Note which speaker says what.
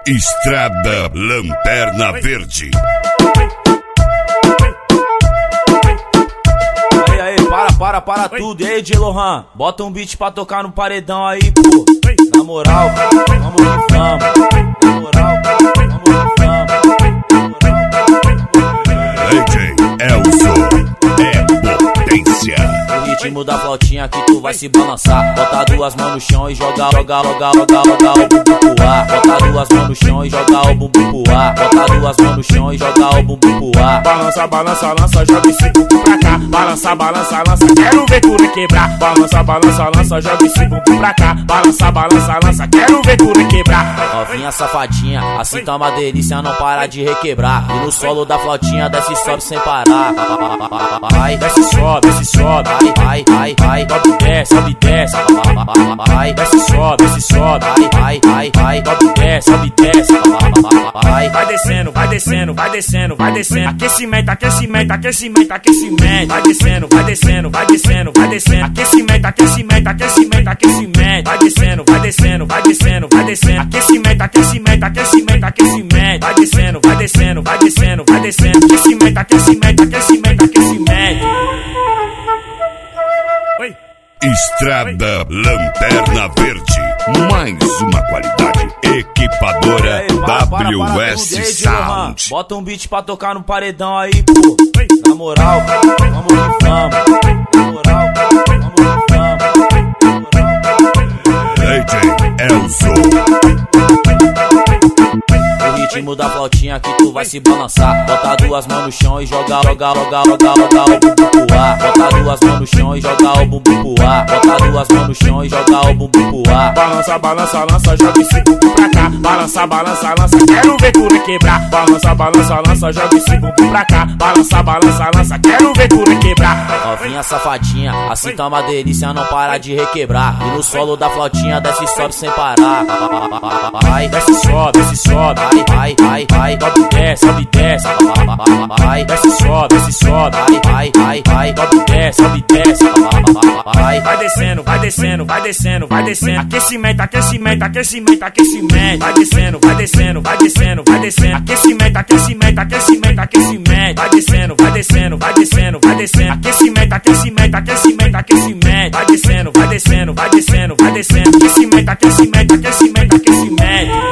Speaker 1: Estrada Lanterna Verde.
Speaker 2: Aí, para tudo. E aí, DJ Lohan, bota um beat pra tocar no paredão aí, pô. Na moral, vamos que vamos. Na moral, vamos que vamos.
Speaker 1: DJ Elzo é potência.
Speaker 2: O ritmo da flautinha que tu vai se balançar. Bota duas mãos no chão e joga o bumbum pro ar. Bota duas mãos no chão e joga o bumbum pro ar. Bota duas mãos no chão e joga o bumbum pro ar.
Speaker 3: Balança, balança, lança, joga esse bumbum pra cá. Balança, balança, lança, quero ver tu quebrar. Balança, balança, lança, joga esse bumbum pra cá. Balança, balança, lança, quero ver tu quebrar.
Speaker 2: Novinha safadinha, assim tá uma delícia, não para de requebrar. E no solo da flautinha desce e sobe sem parar. Vai,
Speaker 3: desce, sobe,
Speaker 2: vai,
Speaker 3: sobe, desce,
Speaker 2: vai,
Speaker 3: desce, sobe,
Speaker 2: vai,
Speaker 3: sobe, desce, vai descendo, vai descendo, vai descendo, vai descendo. Aquecimento, aquecimento, aquecimento, aquecimento. Vai descendo, vai descendo, vai descendo, vai descendo. Aquecimento, aquecimento, aquecimento, aquecimento. Vai descendo, vai descendo, vai descendo, vai descendo. Aquecimento, aquecimento, aquecimento, aquecimento. Vai descendo, vai descendo, vai descendo, vai descendo. Aquecimento, aquecimento, aquecimento, aquecimento.
Speaker 1: Estrada Lanterna Verde, mais uma qualidade. Equipadora WS Sound.
Speaker 2: Bota um beat pra tocar no paredão aí, pô. Na moral, vamos que vamos. Na moral, vamos que vamos.
Speaker 1: DJ Elzo.
Speaker 2: O ritmo da flautinha que tu vai se balançar. Bota duas mãos no chão e joga o bumbum pro ar. Bota duas mãos no chão e joga o bumbum pro ar. Bota duas mãos no chão e joga o bumbum pro ar.
Speaker 3: Balança, balança, lança, joga esse bumbum pra cá. Balança, balança, lança, quero ver tu quebrar. Balança, balança, lança, joga esse bumbum pra cá. Balança, balança, lança, quero ver tu quebrar.
Speaker 2: Novinha safadinha, assim tá uma delícia, não para de requebrar. E no solo da flautinha desce e sobe sem parar. Vai,
Speaker 3: desce, sobe,
Speaker 2: vai,
Speaker 3: sobe, desce,
Speaker 2: vai,
Speaker 3: desce, sobe,
Speaker 2: vai,
Speaker 3: desce, vai descendo, vai descendo, vai descendo, vai descendo. Aquecimento, aquecimento, aquecimento, aquecimento. Vai descendo, vai descendo, vai descendo, vai descendo. Aquecimento, aquecimento, aquecimento, aquecimento. Vai descendo, vai descendo, vai descendo, vai descendo. Aquecimento, aquecimento, aquecimento, aquecimento. Vai descendo, vai descendo, vai descendo, vai descendo. Aquecimento, aquecimento, aquecimento, aquecimento.